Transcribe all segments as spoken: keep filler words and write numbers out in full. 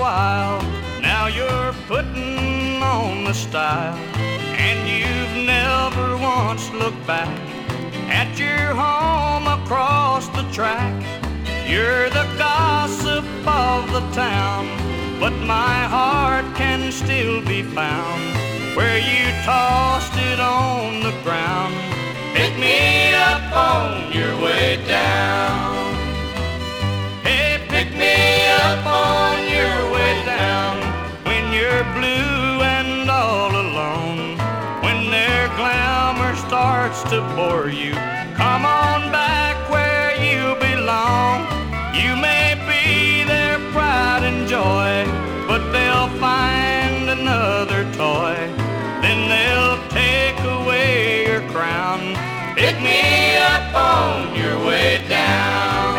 while. Now you're putting on the style, and you've never once looked back at your home across the track. You're the gossip of the town, but my heart can still be found where you tossed it on the ground. Pick me up on your way down. Hey, pick me up on your way down when you're blue and all alone, when their glamour starts to bore you. Come on back where you belong. You may be their pride and joy, but they'll find another toy, then they'll take away your crown. Pick me up on your way down.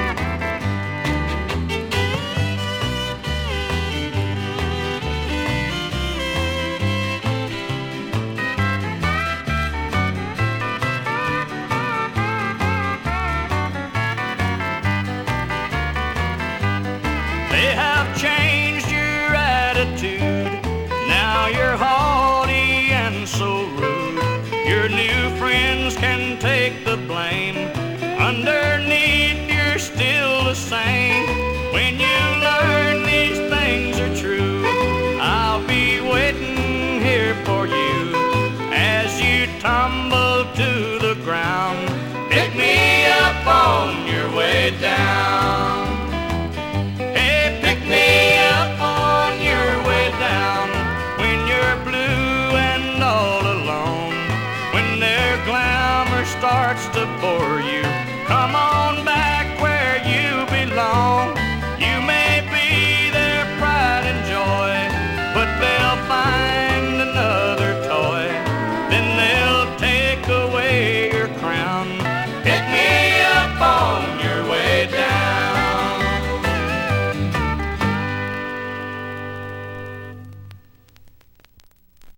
They have changed your attitude. Now you're haughty and so rude. Your new friends can take the blame. Underneath you're still the same. When you learn these things are true, I'll be waiting here for you as you tumble to the ground. Pick me up on your way down.